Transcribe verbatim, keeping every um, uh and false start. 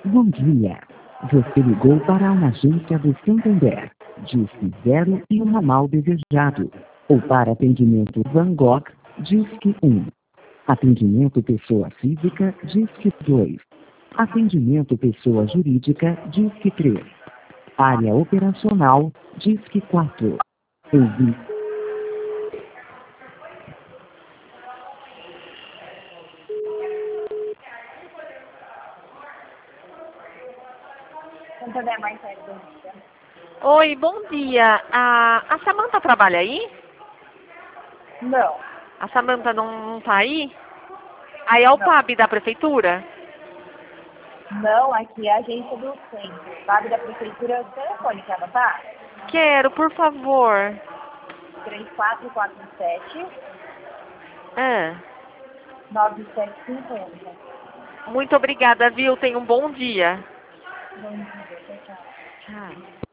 Bom dia. Você ligou para uma agência do Santander. Disque zero e o ramal desejado. Ou para atendimento Van Gogh, Disque um. Atendimento pessoa física, Disque dois. Atendimento pessoa jurídica, Disque três. Área operacional, Disque quatro. Envie. Santander mais tarde, bom dia. Oi, bom dia. A, a Samanta trabalha aí? Não, A Samanta não, não tá aí? Aí é o P A B da prefeitura? não, aqui é a agência do centro. Sabe da prefeitura, o telefone quer anotar? Quero, por favor. três quatro quatro sete, Ah, nove sete cinco um. muito obrigada, viu? Tenha um bom dia. Bom dia, tchau, tchau. Tchau.